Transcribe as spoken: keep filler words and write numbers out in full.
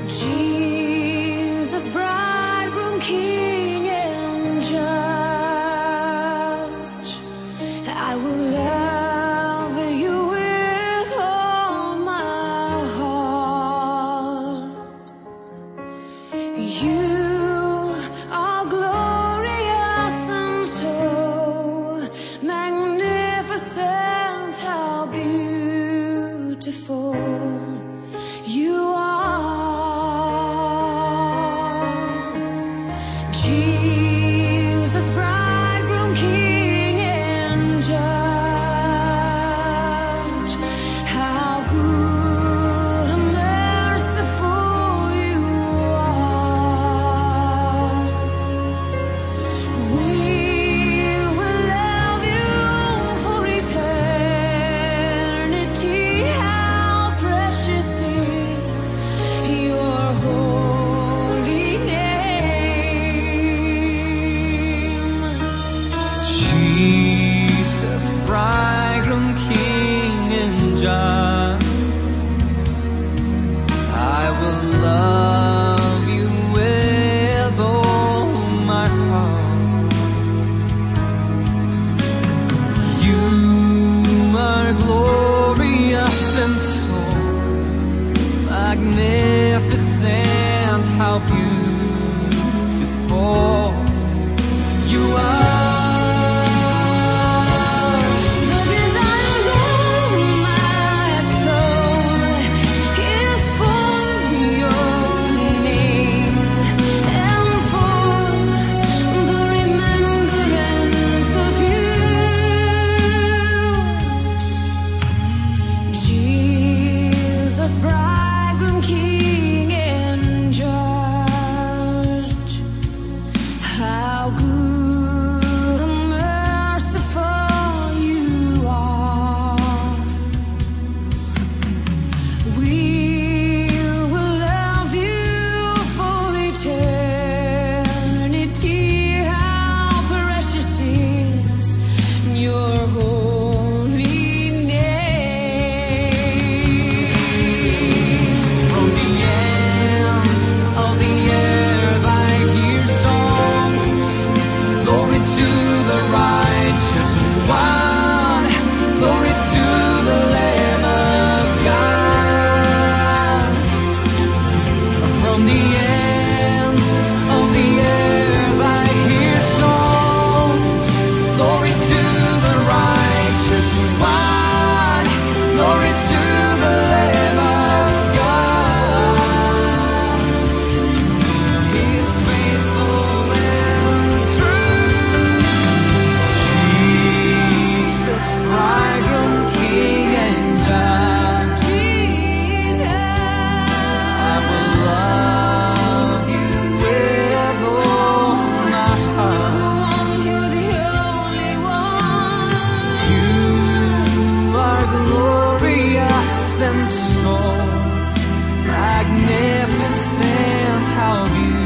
Jesus, bridegroom, king, and judge, I will love you with all my heart. You are glorious and so magnificent, how beautiful you are. Jesus, bridegroom, king, and judge, how good and merciful you are. We will love you for eternity. How precious is your holy name. Jesus, bridegroom, king, and judge, I will love you with all my heart. You are glorious and so magnificent, how beautiful you are. The desire of my soul is for your name and for the remembrance of you. Jesus, bridegroom, king, and judge, how good and merciful you are. We will love you for eternity. How precious is your holy name. From the ends of the earth I hear songs. Glory to the righteous one. Glory to the Lamb of God. From the ends of the earth I hear songs. Glory to the righteous one. Glory to the Lamb of God. He is faithful and true. Jesus, bridegroom, king, and judge, I will love you with all my heart. You're the only one. You are glorious and so magnificent, how beautiful